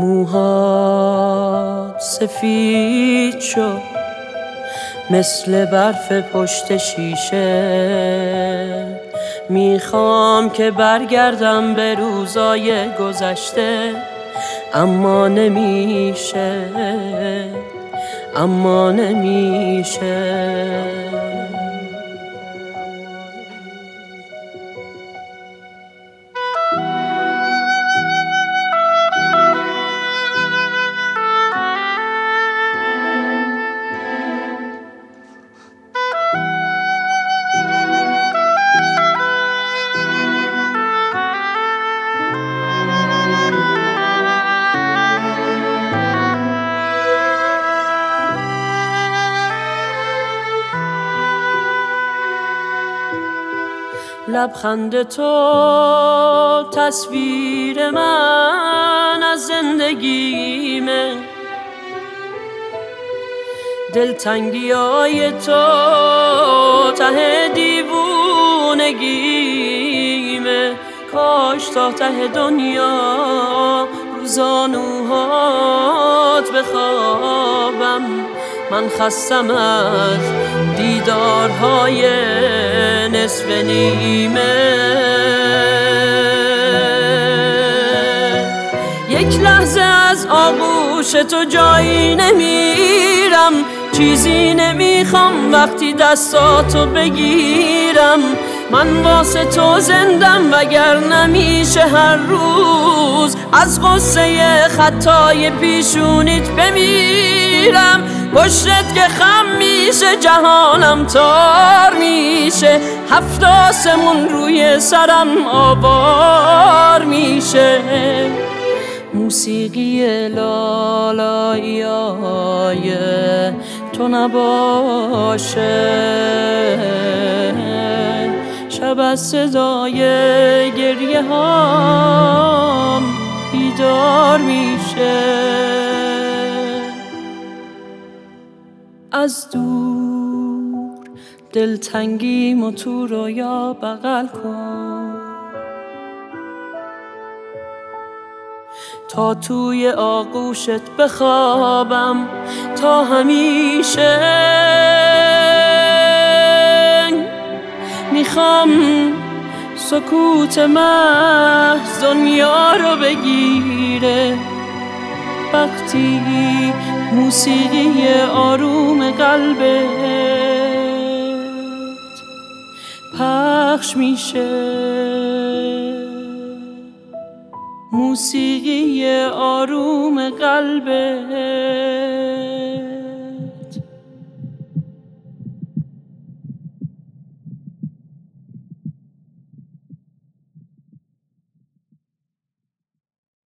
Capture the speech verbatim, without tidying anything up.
موهات سفید شد مثل برف پشت شیشه. میخوام که برگردم به روزای گذشته، اما نمیشه، اما نمیشه. لبخند تو تصویر من از زندگیمه، دلتنگیای تو ته دیوونگیمه. کاش تا ته دنیا رو زانوهات بخوابم، من خستم از دیدارهای نصف نیمه. یک لحظه از آغوش تو جایی نمیرم، چیزی نمیخوام وقتی دستاتو بگیرم. من واسه تو زندم وگر نمیشه هر روز از غصه خطای پیشونیت بمیرم. پشتت که خم میشه جهانم تار میشه، هفت آسمون روی سرم آوار میشه. موسیقی لالاییای تو نباشه، شب از صدای گریه هام بیدار میشه. از دور دلتنگیمو تو رویا بغل کن، تا توی آغوشت بخوابم تا همیشه. میخوام سکوت محض دنیا رو بگیره، وقتی موسیقی آروم قلبت پخش میشه. موسیقی آروم قلبت